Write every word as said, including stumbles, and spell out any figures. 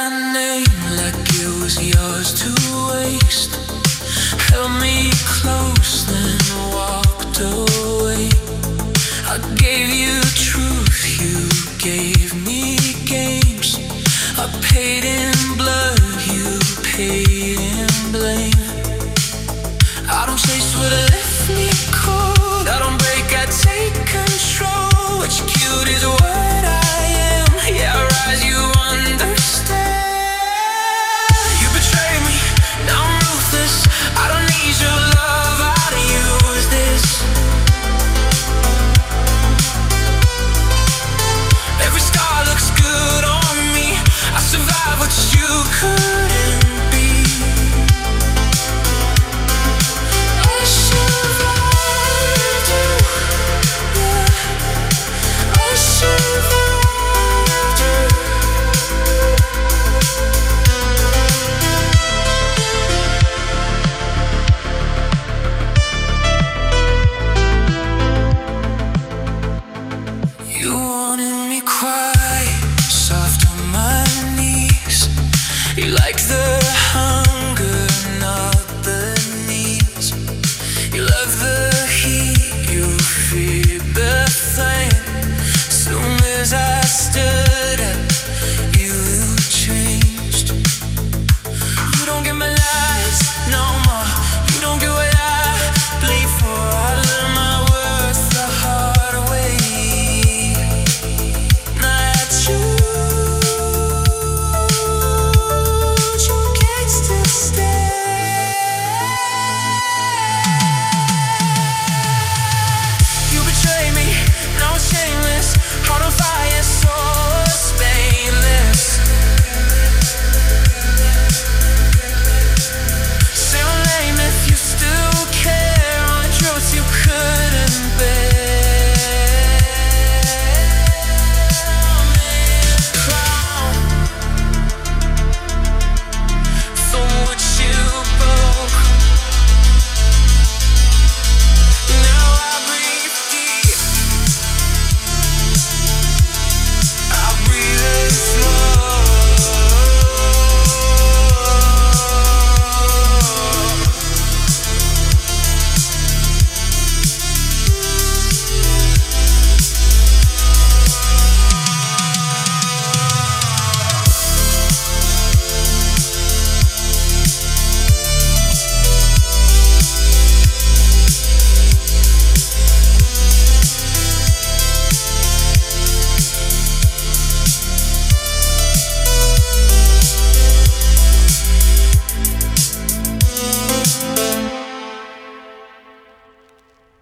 my name like it was yours to waste. Held me close, then walked away. I gave you truth, you gave me games. I paid in blood, you paid in blame. I don't chase what left me cold. I don't break, I take control. What you cute is what I am. Yeah, I rise, you understand. You betrayed me, now I'm ruthless. I don't need your love, I'd use this. Every scar looks good on me. I survived what you couldn't be. I survived you, yeah. I survived you. You wanted me quiet, soft on my knees. You like